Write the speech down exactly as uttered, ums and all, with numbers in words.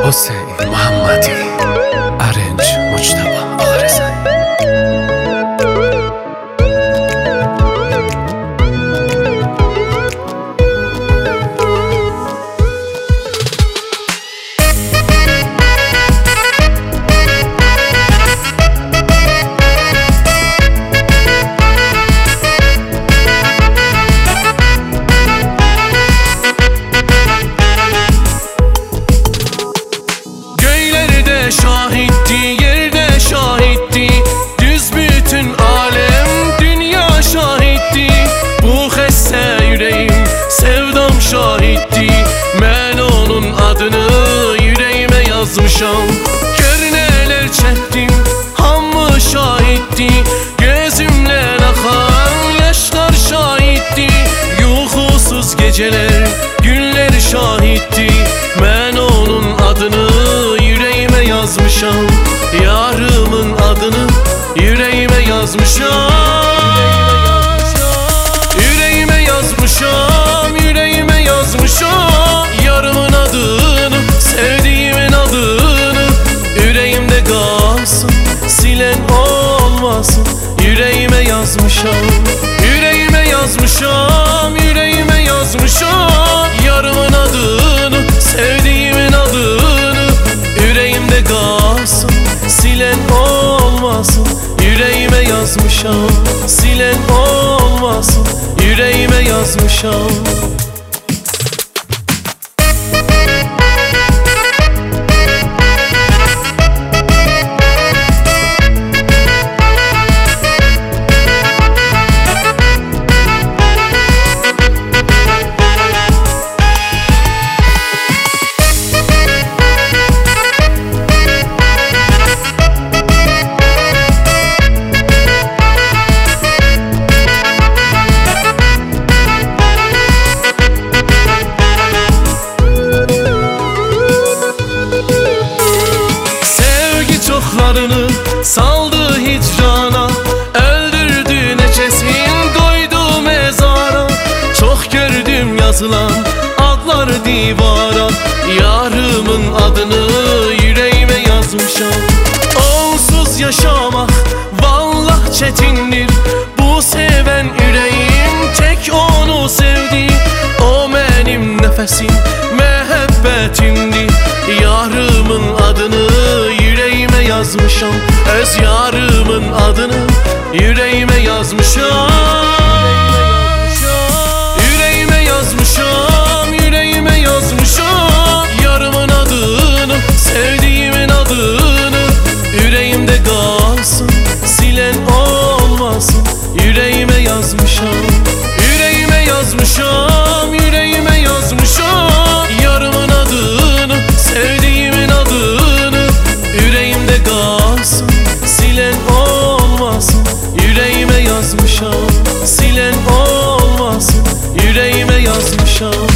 حسین محمدی ارنج مجتبی آقارزایی. Şahitti, yerde şahitti, düz bütün alem dünya şahitti. Bu xəstə yüreğim sevdam şahitti. Mən onun adını yüreğime yazmışam. Gör neler çektim, hamı şahitti. Gözümle akan yaşlar şahitti. Yuxusuz geceler, günler şahitti. Mən onun adını yüreğime yazmışam. Yarımın adını yüreğime yazmışam. Yüreğime yazmışam, yüreğime yazmışam. Yarımın adını, sevdiğimin adını. Yüreğimde kalsın, silen olmasın. Yüreğime yazmışam. Yüreğime yazmışam, yüreğime yazmışam. Yarımın adını, sevdiğimin adını. Yüreğimde kalsın, silen olmasın. Yüreğime yazmışam. Silen olmasın. Yüreğime yazmışam. Saldı hicrana, öldürdü neçesin, koydu mezara. Çok gördüm yazılan adlar divara. Yarımın adını yüreğime yazmışam. Onsuz yaşamak vallah çetindir. Bu seven yüreğim tek onu sevdi. O benim nefesim, mehebbetimdi. Yarımın adını yüreğime yazmışam. Öz yarımın adını yüreğime yazmışam. Yüreğime yazmışam, yüreğime yazmışam. Yarımın adını, sevdiğimin adını. Yüreğimde kalsın, silen olmasın. Yüreğime yazmışam. Yüreğime yazmışam, yüreğime yazmışam. Yarımın adını, sevdiğimin adını. Yüreğimde kalsın, silen olmasın. Yüreğime yazmışam. Silen olmasın. Yüreğime yazmışam.